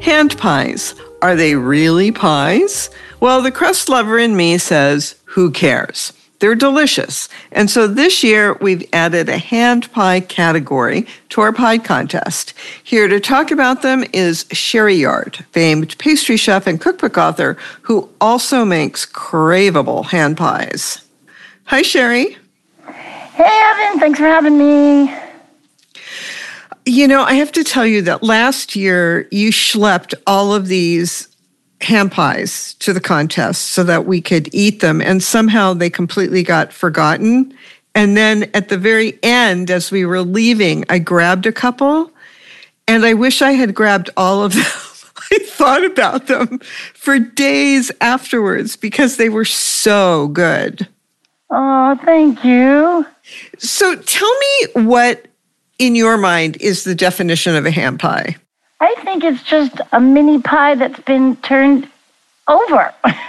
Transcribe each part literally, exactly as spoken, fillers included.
Hand pies. Are they really pies? Well, the crust lover in me says, who cares? They're delicious. And so this year, we've added a hand pie category to our pie contest. Here to talk about them is Sherry Yard, famed pastry chef and cookbook author, who also makes craveable hand pies. Hi, Sherry. Hey, Evan. Thanks for having me. You know, I have to tell you that last year you schlepped all of these hand pies to the contest so that we could eat them, and somehow they completely got forgotten. And then at the very end, as we were leaving, I grabbed a couple, and I wish I had grabbed all of them. I thought about them for days afterwards because they were so good. Oh, thank you. So tell me what, in your mind, is the definition of a hand pie? I think it's just a mini pie that's been turned over.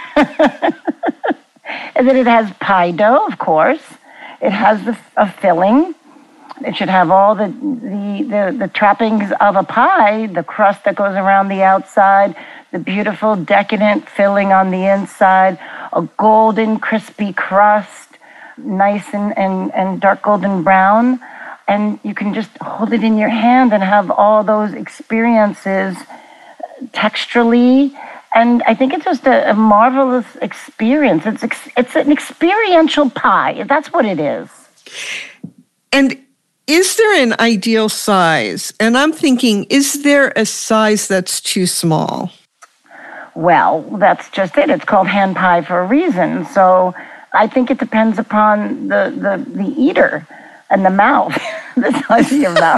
And then it has pie dough, of course. It has the, a filling. It should have all the, the, the, the trappings of a pie, the crust that goes around the outside, the beautiful decadent filling on the inside, a golden crispy crust, nice and, and, and dark golden brown. And you can just hold it in your hand and have all those experiences texturally. And I think it's just a, a marvelous experience. It's ex- it's an experiential pie. That's what it is. And is there an ideal size? And I'm thinking, is there a size that's too small? Well, that's just it. It's called hand pie for a reason. So I think it depends upon the, the, the eater. And the mouth, the size of your mouth.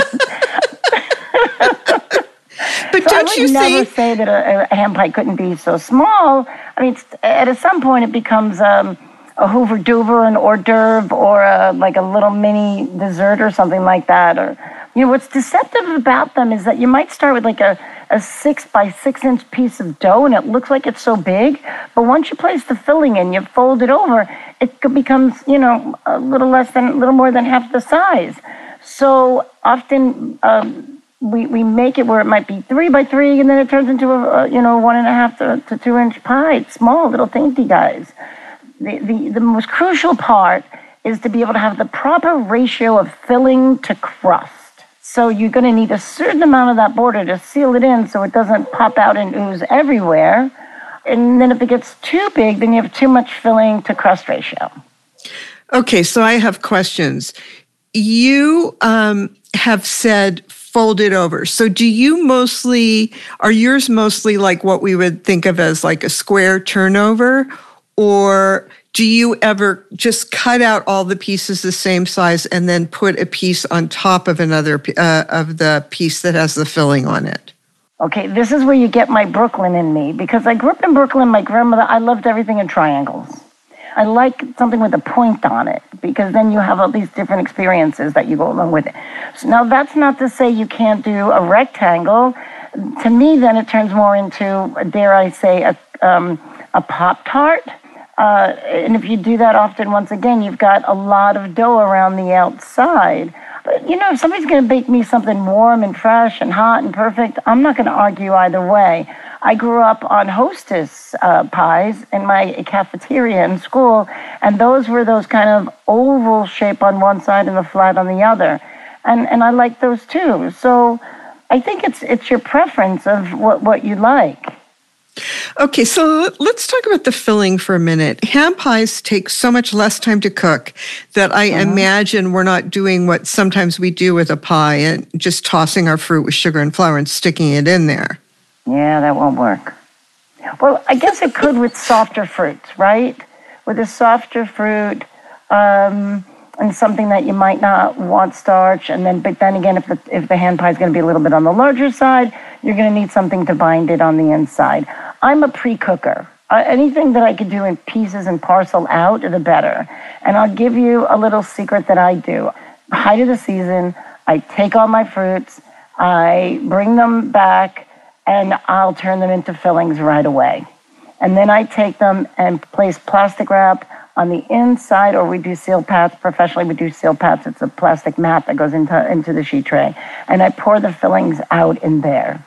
But so don't I would you never think... say that a, a hand pie couldn't be so small. I mean, it's, at some point it becomes um, a Hoover Doover, an hors d'oeuvre, or a, like a little mini dessert or something like that. Or, you know, what's deceptive about them is that you might start with like a, a six by six inch piece of dough, and it looks like it's so big. But once you place the filling in, you fold it over, it becomes, you know, a little less than, a little more than half the size. So often um, we we make it where it might be three by three, and then it turns into a, a you know one and a half to, to two inch pie. It's small, little dainty guys. The, the the most crucial part is to be able to have the proper ratio of filling to crust. So you're going to need a certain amount of that border to seal it in so it doesn't pop out and ooze everywhere. And then if it gets too big, then you have too much filling to crust ratio. Okay, so I have questions. You um, have said fold it over. So do you mostly, are yours mostly like what we would think of as like a square turnover? Or do you ever just cut out all the pieces the same size and then put a piece on top of another uh, of the piece that has the filling on it? Okay, this is where you get my Brooklyn in me, because I grew up in Brooklyn. My grandmother, I loved everything in triangles. I like something with a point on it, because then you have all these different experiences that you go along with it. So now that's not to say you can't do a rectangle. To me, then it turns more into, dare I say, a, um, a Pop-Tart. Uh, and if you do that often, once again, you've got a lot of dough around the outside. But, you know, if somebody's going to bake me something warm and fresh and hot and perfect, I'm not going to argue either way. I grew up on Hostess uh, pies in my cafeteria in school, and those were those kind of oval shape on one side and the flat on the other. And and I like those too. So I think it's it's your preference of what, what you like. Okay, so let's talk about the filling for a minute. Ham pies take so much less time to cook that I uh-huh. imagine we're not doing what sometimes we do with a pie and just tossing our fruit with sugar and flour and sticking it in there. Yeah, that won't work. Well, I guess it could with softer fruits, right? With a softer fruit um, and something that you might not want starch. And then, but then again, if the, if the hand pie is going to be a little bit on the larger side, you're going to need something to bind it on the inside. I'm a pre-cooker. Uh, anything that I could do in pieces and parcel out, the better. And I'll give you a little secret that I do. Height of the season, I take all my fruits, I bring them back, and I'll turn them into fillings right away. And then I take them and place plastic wrap on the inside, or we do seal pats. Professionally, we do seal pats. It's a plastic mat that goes into, into the sheet tray. And I pour the fillings out in there.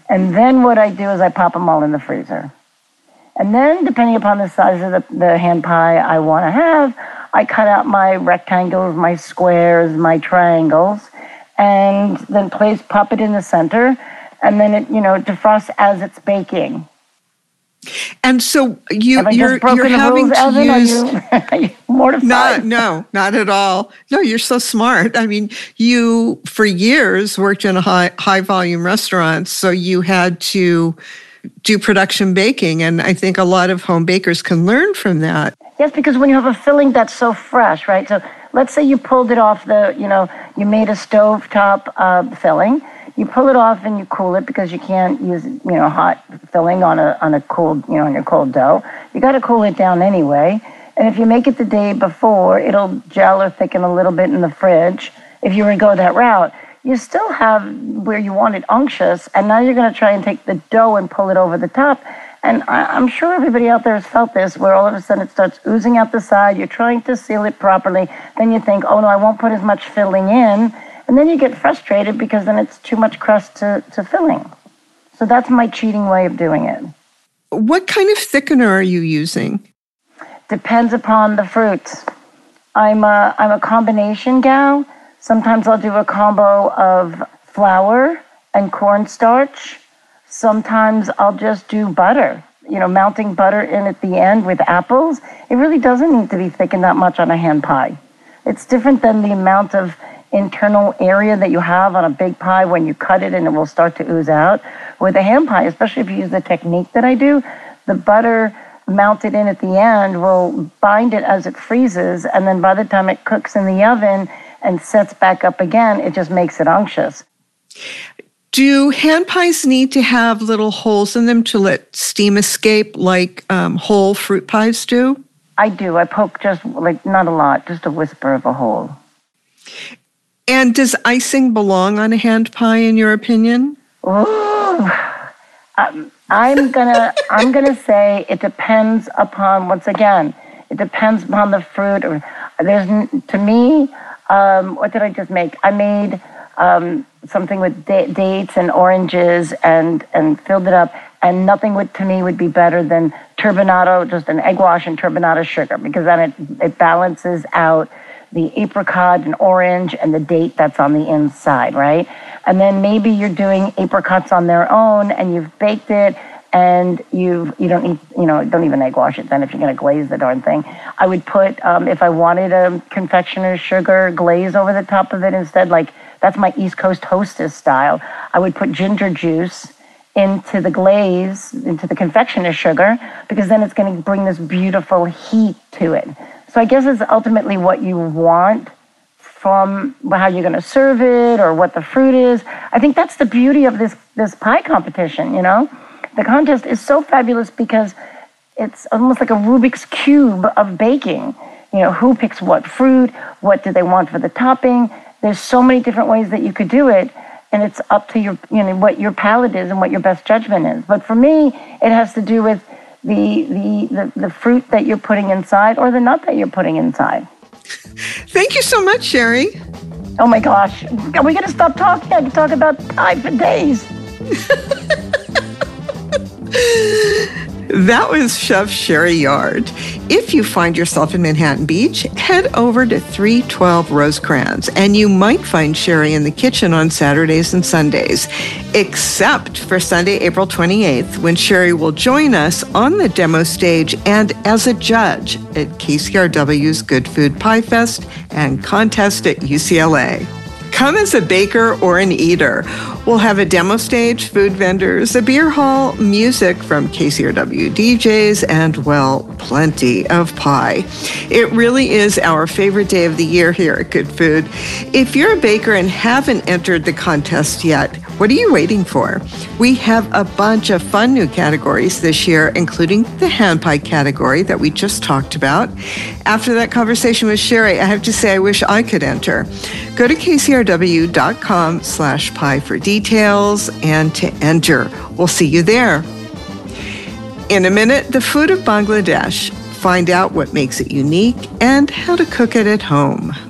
And then what I do is I pop them all in the freezer. And then, depending upon the size of the, the hand pie I want to have, I cut out my rectangles, my squares, my triangles, and then place, pop it in the center, and then it, you know, defrosts as it's baking. And so you, Have I you're, just broken you're the having rules, to Evan? use... Are you, are you mortified? No, no, not at all. No, you're so smart. I mean, you, for years, worked in a high, high volume restaurant, so you had to do production baking. And I think a lot of home bakers can learn from that. Yes, because when you have a filling that's so fresh, right? So let's say you pulled it off the, you know, you made a stovetop uh, filling. You pull it off and you cool it because you can't use, you know, hot filling on a on a cold, you know, on your cold dough. You got to cool it down anyway. And if you make it the day before, it'll gel or thicken a little bit in the fridge. If you were to go that route, you still have where you want it unctuous, and now you're going to try and take the dough and pull it over the top. And I, I'm sure everybody out there has felt this, where all of a sudden it starts oozing out the side. You're trying to seal it properly. Then you think, oh no, I won't put as much filling in. And then you get frustrated because then it's too much crust to, to filling. So that's my cheating way of doing it. What kind of thickener are you using? Depends upon the fruits. I'm a, I'm a combination gal. Sometimes I'll do a combo of flour and cornstarch. Sometimes I'll just do butter, you know, melting butter in at the end with apples. It really doesn't need to be thickened that much on a hand pie. It's different than the amount of internal area that you have on a big pie when you cut it and it will start to ooze out. With a hand pie, especially if you use the technique that I do, the butter melted in at the end will bind it as it freezes, and then by the time it cooks in the oven and sets back up again, it just makes it unctuous. Do hand pies need to have little holes in them to let steam escape like um, whole fruit pies do? I do. I poke just, like, not a lot, just a whisper of a hole. And does icing belong on a hand pie, in your opinion? Ooh. Um, I'm gonna I'm gonna say it depends upon, once again, it depends upon the fruit. Or there's to me, um, what did I just make? I made um, something with da- dates and oranges and and filled it up. And nothing would to me would be better than turbinado, just an egg wash and turbinado sugar, because then it it balances out the apricot and orange and the date that's on the inside, right? And then maybe you're doing apricots on their own and you've baked it and you've, you don't need, you know, don't even egg wash it then if you're going to glaze the darn thing. I would put, um, if I wanted a confectioner's sugar glaze over the top of it instead, like that's my East Coast hostess style, I would put ginger juice into the glaze, into the confectioner's sugar, because then it's going to bring this beautiful heat to it. So I guess it's ultimately what you want from how you're going to serve it or what the fruit is. I think that's the beauty of this this pie competition, you know? The contest is so fabulous because it's almost like a Rubik's Cube of baking. You know, who picks what fruit? What do they want for the topping? There's so many different ways that you could do it, and it's up to your, you know, what your palate is and what your best judgment is. But for me, it has to do with The, the the the fruit that you're putting inside or the nut that you're putting inside. Thank you so much, Sherry. Oh my gosh. Are we going to stop talking? I can talk about pie for days. That was Chef Sherry Yard. If you find yourself in Manhattan Beach, head over to three twelve Rosecrans, and you might find Sherry in the kitchen on Saturdays and Sundays, except for Sunday, April twenty-eighth, when Sherry will join us on the demo stage and as a judge at K C R W's Good Food Pie Fest and Contest at U C L A. Come as a baker or an eater. We'll have a demo stage, food vendors, a beer hall, music from K C R W D Js, and, well, plenty of pie. It really is our favorite day of the year here at Good Food. If you're a baker and haven't entered the contest yet, what are you waiting for? We have a bunch of fun new categories this year, including the hand pie category that we just talked about. After that conversation with Sherry, I have to say I wish I could enter. Go to kcrw.com slash pie for details and to enter. We'll see you there. In a minute, the food of Bangladesh. Find out what makes it unique and how to cook it at home.